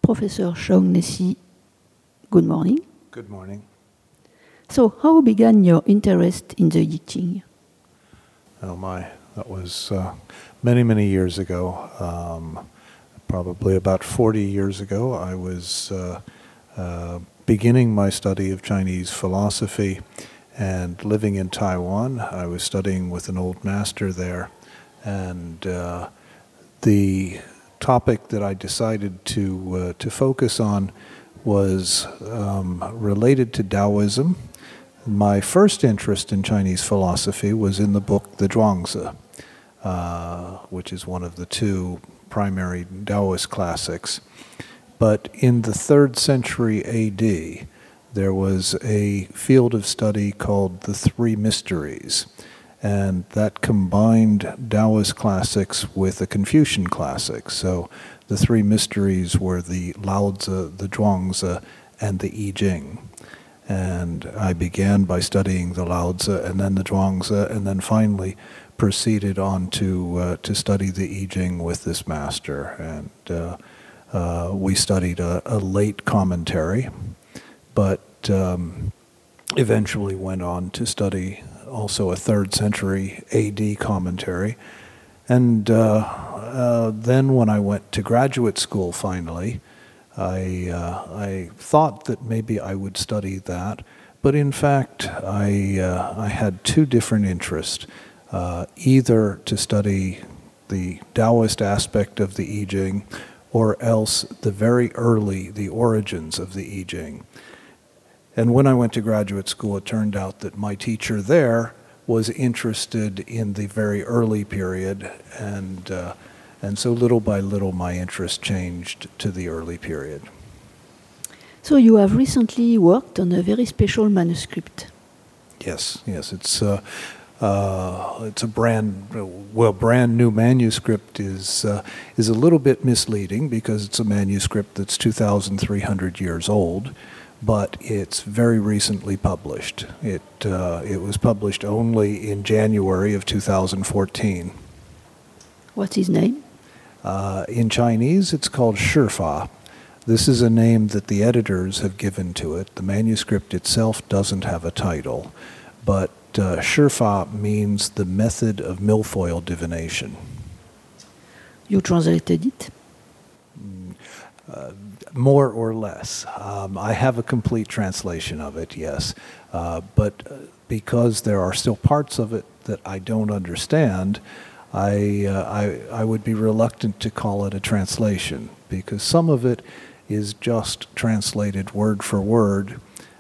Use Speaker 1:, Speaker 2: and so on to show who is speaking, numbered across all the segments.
Speaker 1: Professor Shaughnessy, good morning.
Speaker 2: Good morning.
Speaker 1: So, how began your interest in the I Ching?
Speaker 2: Oh my, that was many, many years ago. Probably about 40 years ago, I was beginning my study of Chinese philosophy and living in Taiwan. I was studying with an old master there, and the topic that I decided to focus on was related to Taoism. My first interest in Chinese philosophy was in the book The Zhuangzi, which is one of the two primary Taoist classics. But in the 3rd century AD, there was a field of study called the Three Mysteries, and that combined Taoist classics with the Confucian classics. So the Three Mysteries were the Laozi, the Zhuangzi, and the I Ching. And I began by studying the Laozi and then the Zhuangzi, and then finally proceeded on to study the I Ching with this master. And we studied a late commentary, but eventually went on to study also a 3rd century AD commentary. And then when I went to graduate school finally, I thought that maybe I would study that, but in fact I had two different interests, either to study the Taoist aspect of the I Ching, or else the origins of the I Ching. And when I went to graduate school, it turned out that my teacher there was interested in the very early period, and so little by little my interest changed to the early period.
Speaker 1: So you have recently worked on a very special manuscript.
Speaker 2: Yes, it's a brand new manuscript is a little bit misleading because it's a manuscript that's 2,300 years old, but it's very recently published. It was published only in January of 2014.
Speaker 1: What's his name?
Speaker 2: In Chinese, it's called Shifa. This is a name that the editors have given to it. The manuscript itself doesn't have a title, but Shifa means the method of milfoil divination.
Speaker 1: You translated it?
Speaker 2: More or less. I have a complete translation of it, yes. But because there are still parts of it that I don't understand, I would be reluctant to call it a translation, because some of it is just translated word for word,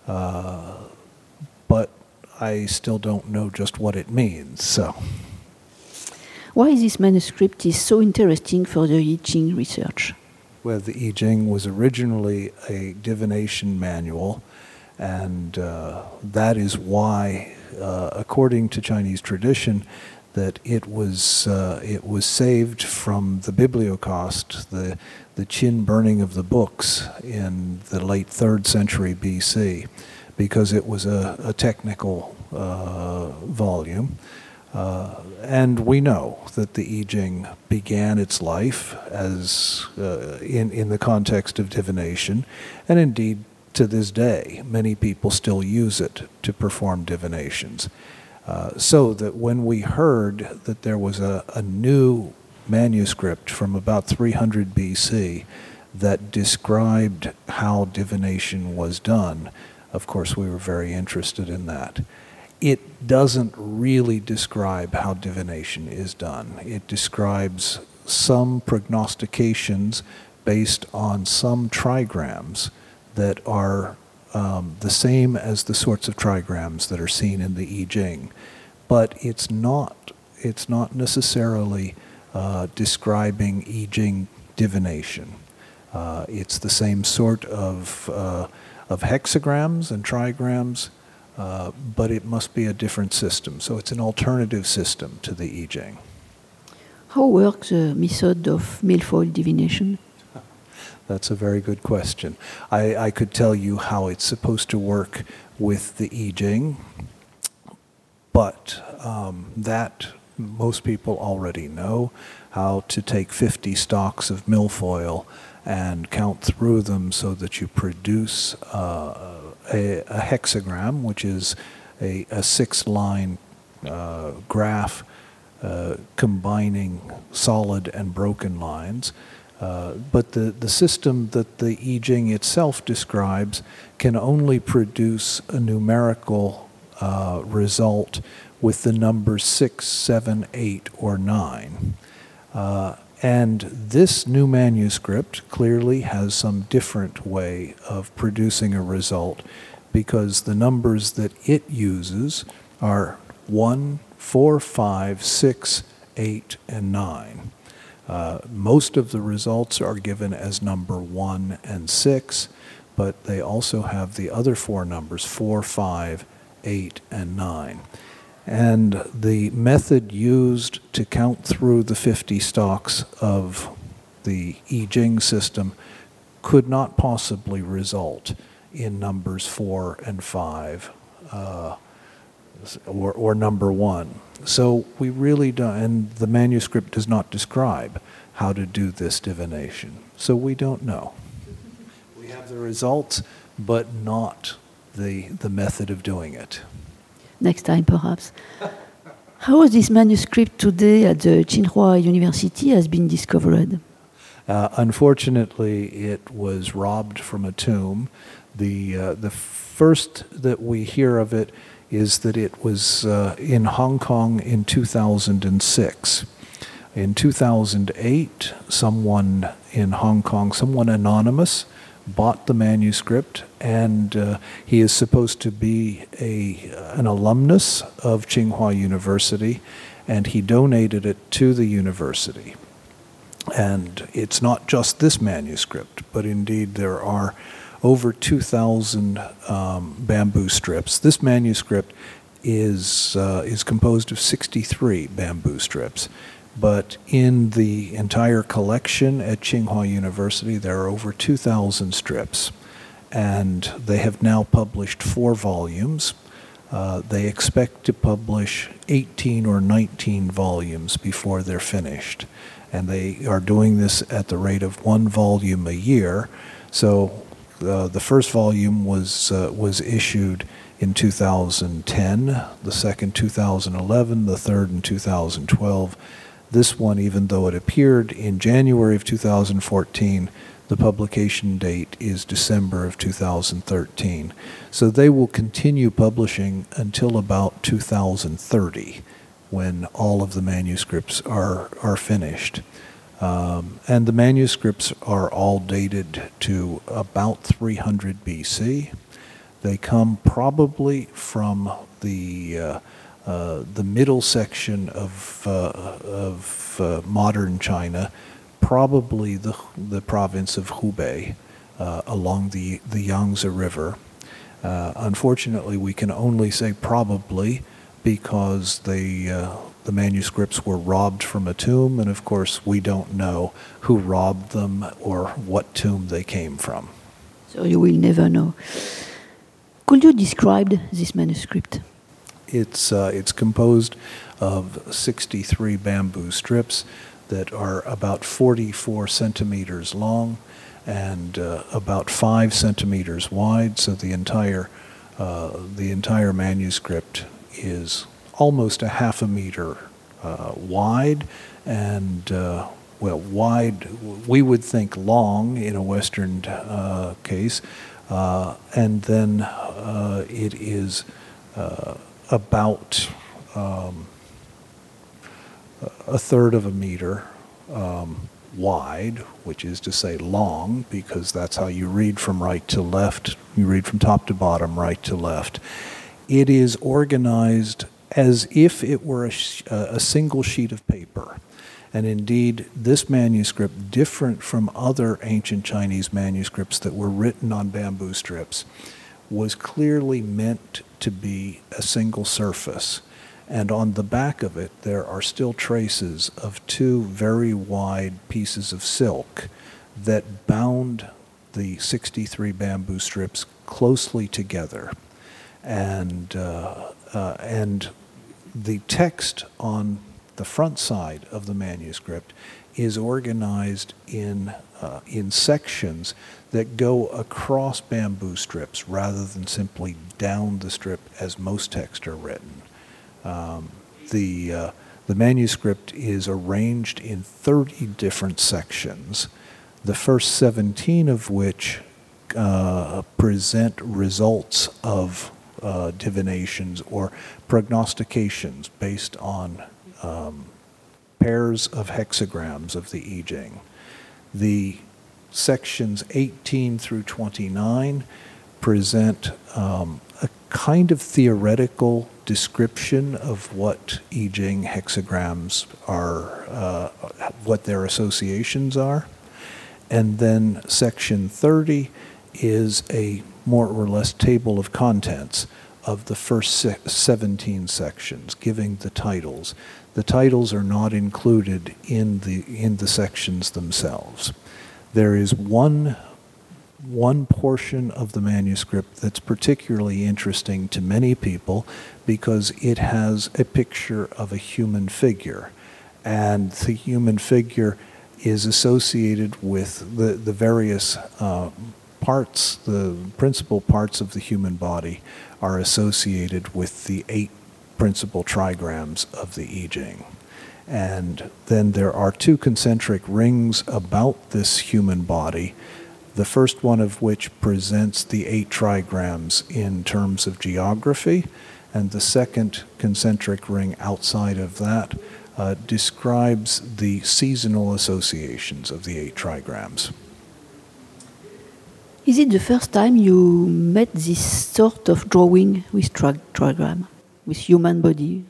Speaker 2: but I still don't know just what it means. So,
Speaker 1: why this manuscript is so interesting for the I Ching research?
Speaker 2: Well, the I Ching was originally a divination manual, and that is why, according to Chinese tradition, that it was saved from the bibliocost, the Qin burning of the books in the late 3rd century BC, because it was a technical volume. And we know that the I Ching began its life as in the context of divination, and indeed to this day many people still use it to perform divinations. So that when we heard that there was a new manuscript from about 300 BC that described how divination was done, of course we were very interested in that. It doesn't really describe how divination is done. It describes some prognostications based on some trigrams that are the same as the sorts of trigrams that are seen in the I Ching, but it's not necessarily describing I Ching divination. It's the same sort of hexagrams and trigrams, but it must be a different system. So it's an alternative system to the I Ching.
Speaker 1: How works the method of milfoil divination?
Speaker 2: That's a very good question. I could tell you how it's supposed to work with the I Ching, but that most people already know how to take 50 stalks of milfoil and count through them so that you produce a hexagram, which is a 6-line graph combining solid and broken lines. But the system that the I Ching itself describes can only produce a numerical result with the numbers 6, 7, 8, or 9. And this new manuscript clearly has some different way of producing a result, because the numbers that it uses are 1, 4, 5, 6, 8, and 9. Most of the results are given as number 1 and 6, but they also have the other 4 numbers, 4, 5, 8, and 9. And the method used to count through the 50 stalks of the I Ching system could not possibly result in numbers 4 and 5 or number 1. So we really don't, and the manuscript does not describe how to do this divination. So we don't know. We have the results, but not the method of doing it.
Speaker 1: Next time, perhaps. How this manuscript today at the Tsinghua University has been discovered?
Speaker 2: Unfortunately, it was robbed from a tomb. The first that we hear of it is that it was in Hong Kong in 2006. In 2008, someone in Hong Kong, someone anonymous, bought the manuscript, and he is supposed to be an alumnus of Tsinghua University, and he donated it to the university. And it's not just this manuscript, but indeed there are over 2,000 bamboo strips. This manuscript is composed of 63 bamboo strips. But in the entire collection at Tsinghua University, there are over 2,000 strips, and they have now published 4 volumes. They expect to publish 18 or 19 volumes before they're finished, and they are doing this at the rate of 1 volume a year. So the first volume was issued in 2010, the second 2011, the third in 2012. This one, even though it appeared in January of 2014, the publication date is December of 2013. So they will continue publishing until about 2030, when all of the manuscripts are finished. And the manuscripts are all dated to about 300 BC. They come probably from the middle section of modern China, probably the province of Hubei, along the Yangtze River. Unfortunately, we can only say probably because the manuscripts were robbed from a tomb, and of course we don't know who robbed them or what tomb they came from.
Speaker 1: So you will never know. Could you describe this manuscript?
Speaker 2: It's composed of 63 bamboo strips that are about 44 centimeters long and about 5 centimeters wide. So the entire manuscript is almost a half a meter wide, and wide we would think long in a Western case, and then it is about a third of a meter wide, which is to say long, because that's how you read from right to left. You read from top to bottom, right to left. It is organized as if it were a single sheet of paper. And indeed, this manuscript, different from other ancient Chinese manuscripts that were written on bamboo strips, was clearly meant to be a single surface. And on the back of it, there are still traces of 2 very wide pieces of silk that bound the 63 bamboo strips closely together. And the text on the front side of the manuscript is organized in sections that go across bamboo strips rather than simply down the strip as most texts are written. The manuscript is arranged in 30 different sections, the first 17 of which present results of divinations or prognostications based on pairs of hexagrams of the I Ching. The sections 18 through 29 present a kind of theoretical description of what I Ching hexagrams are, what their associations are. And then section 30 is a more or less table of contents of the first 17 sections, giving the titles. The titles are not included in the sections themselves. There is one portion of the manuscript that's particularly interesting to many people because it has a picture of a human figure, and the human figure is associated with the various parts, the principal parts of the human body are associated with the 8 principal trigrams of the I Ching. And then there are 2 concentric rings about this human body, the first one of which presents the 8 trigrams in terms of geography, and the second concentric ring outside of that describes the seasonal associations of the 8 trigrams.
Speaker 1: Is it the first time you met this sort of drawing with trigram, with human body?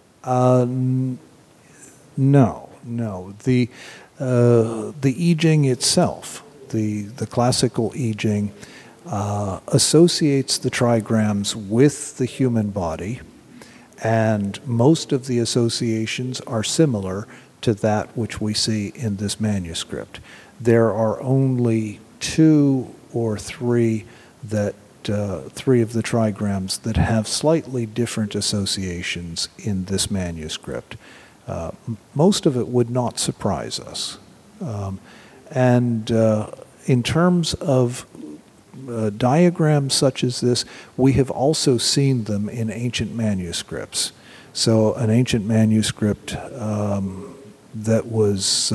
Speaker 2: No. The I Ching itself, the classical I Ching, associates the trigrams with the human body, and most of the associations are similar to that which we see in this manuscript. There are only 2 or 3 that 3 of the trigrams that have slightly different associations in this manuscript. Most of it would not surprise us. And in terms of diagrams such as this, we have also seen them in ancient manuscripts. So an ancient manuscript that was,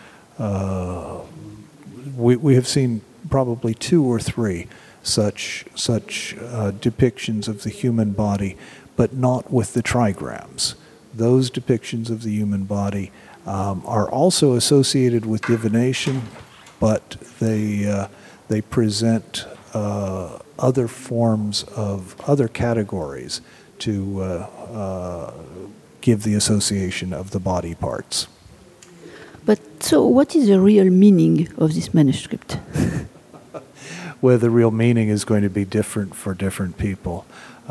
Speaker 2: we have seen probably 2 or 3 such depictions of the human body, but not with the trigrams. Those depictions of the human body are also associated with divination, but they present other forms of other categories to give the association of the body parts.
Speaker 1: But so what is the real meaning of this manuscript?
Speaker 2: Well, the real meaning is going to be different for different people.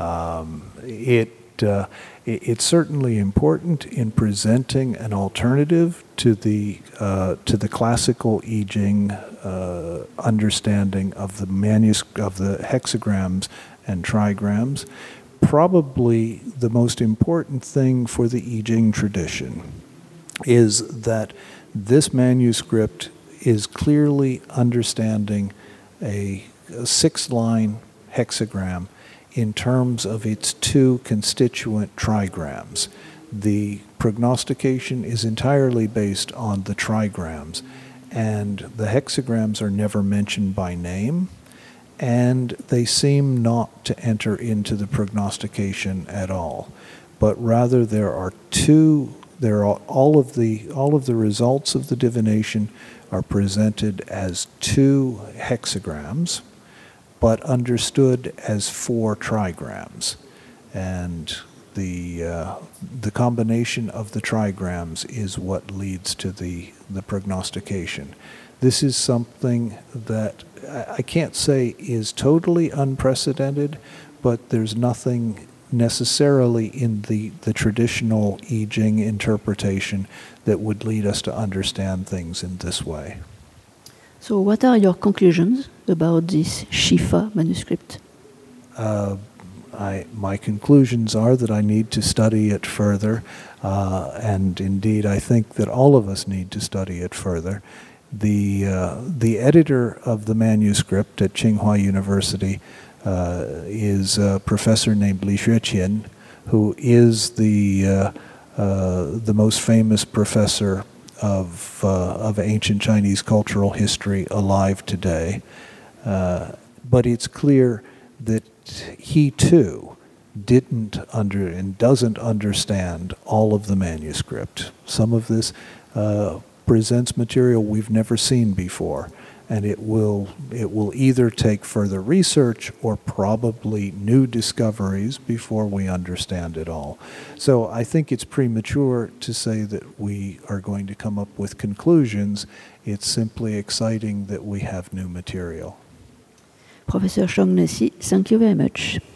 Speaker 2: It's certainly important in presenting an alternative to the classical I Ching understanding of the hexagrams and trigrams. Probably the most important thing for the I Ching tradition is that this manuscript is clearly understanding a 6-line hexagram in terms of its 2 constituent trigrams. The prognostication is entirely based on the trigrams, and the hexagrams are never mentioned by name, and they seem not to enter into the prognostication at all. But rather there are all of the results of the divination are presented as 2 hexagrams, but understood as 4 trigrams. And the combination of the trigrams is what leads to the prognostication. This is something that I can't say is totally unprecedented, but there's nothing necessarily in the traditional I Ching interpretation that would lead us to understand things in this way.
Speaker 1: So what are your conclusions about this Shifa manuscript?
Speaker 2: My conclusions are that I need to study it further. and indeed I think that all of us need to study it further. The editor of the manuscript at Tsinghua University is a professor named Li Xueqian, who is the most famous professor of ancient Chinese cultural history alive today. But it's clear that he too didn't and doesn't understand all of the manuscript. Some of this presents material we've never seen before, and it will either take further research or probably new discoveries before we understand it all. So I think it's premature to say that we are going to come up with conclusions. It's simply exciting that we have new material.
Speaker 1: Professor Shaughnessy, thank you very much.